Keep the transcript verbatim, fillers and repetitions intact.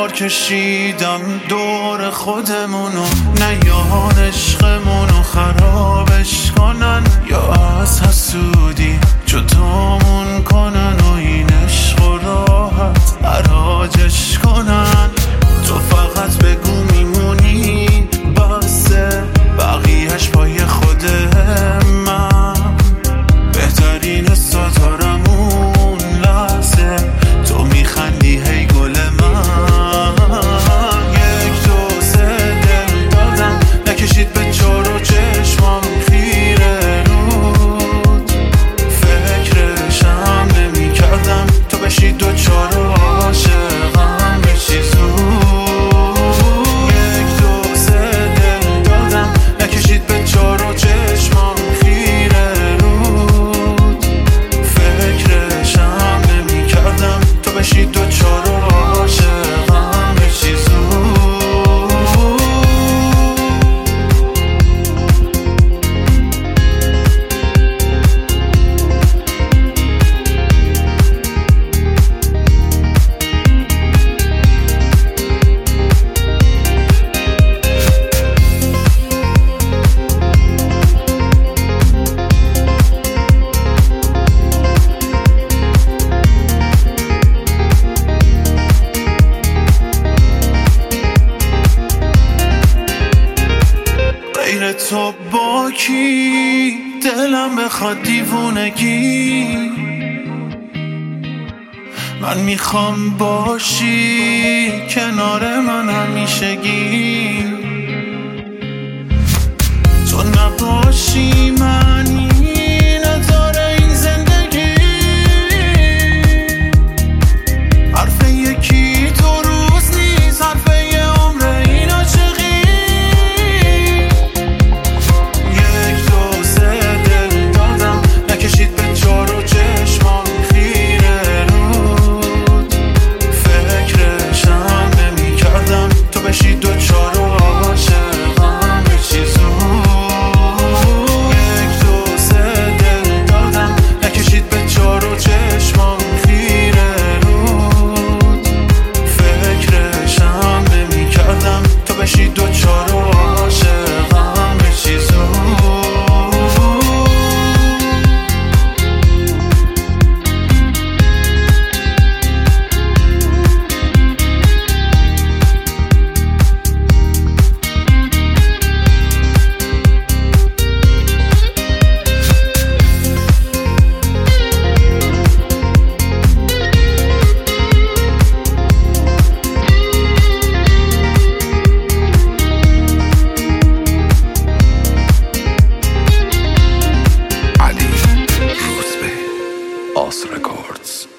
بار کشیدم دور خودمونو، نیان عشقمونو خرابش کنن یا از حسودی جدامون کنن و این عشق و راحت حراجش کنن. تو فقط بگو میمونی بسه، بقیهش پای خود من. بهترین ستارمون لحظه تو میخندی هی گل من. یک دو سه دل دادم نکشید به چار و چشمام خیره رود، فکرشم نمی کردم تو بشی دو چار و عاشقم بشی زود. یک دو سه دل دادم نکشید به چار و چشمام خیره رود، فکرشم نمی کردم تو بشی دو چار و عاشقم بشی زود. غیر تو با کی دلم بخواد دیوونگی، من میخوام باشی کنار من همیشگی. تو نباشی من نداره این زندگی، حرف یکی تو روز نیست، حرف یه عمر این عاشقی. یک دو سه دل دادم نکشید به چار و چشمام خیره رود، فکرشم نمی کردم تو بشی دو چار و عاشقم بشی زود. یک دو سه دل دادم نکشید به چار و چشمام خیره رود، فکرشم نمی کردم تو بشی دو چار و عاشقم بشی زود. Ali Rouzbeh, Os Records.